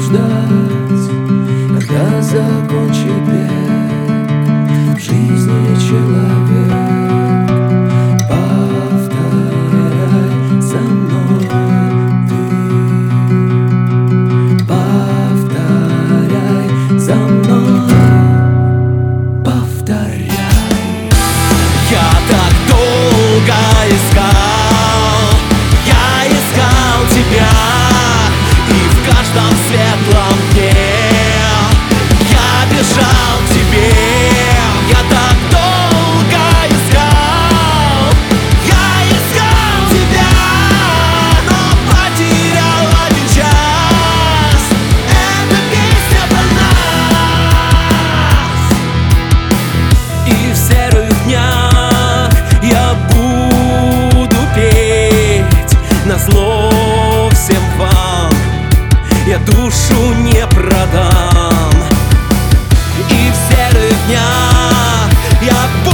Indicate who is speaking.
Speaker 1: ждать, когда закончит бег жизни человек. Повторяй за мной ты, повторяй за мной, повторяй.
Speaker 2: Я так долго искал, я искал тебя, и в каждом светлом дне я бежал к тебе. Я так долго искал, я искал тебя, но потерял один час. Эта песня про нас. И в серых днях я буду петь назло всем вам, я душу не продам. И в серых днях я буду